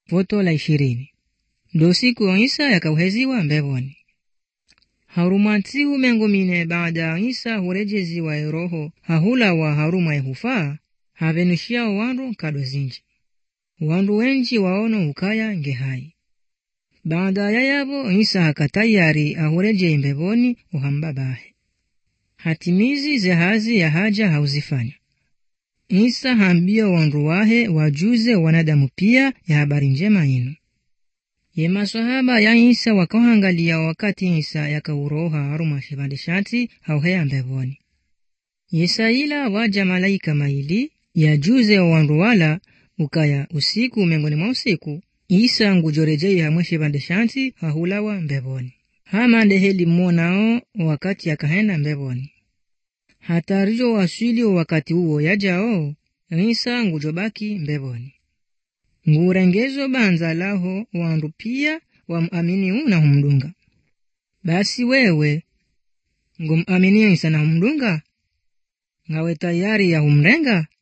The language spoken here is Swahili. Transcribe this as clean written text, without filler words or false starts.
Foto la 20. Ndo siku Isa yakauheziwa mbevoni. Harumanti umengo mine baada Isa hurejeziwa roho hahula wa haruma yehufaa havenushia wandu kadozinji. Wandu wenji waono ukaya ngehai. Baada ya yabo Isa hakatayari ahureje mbevoni uhambabahe. Hatimizi zehazi ya haja hauzifanya. Isa hambia wandu wahe wajuze wanadamu pia ya habari njema inu. Ye maswahaba ya Isa wakahangalia wakati Isa yakauroha haruma shivandishati hauhea mbevoni. Yesaila waja malaika maili ya juze wandu wala ukaya usiku mengoni mwa usiku Isa ngujorejei hamwe shivandishati hahulawa mbevoni. Hama ndeheli mmonao wakati yakahenda mbevoni. Hatarijo waswili wakati huo yajao Isa ngujobaki mbevoni. Ngurengezo banza laho wandu pia wamuamini una humdunga. Basi wewe ngumamini Isa na humdunga ngawe tayari ya humrenga.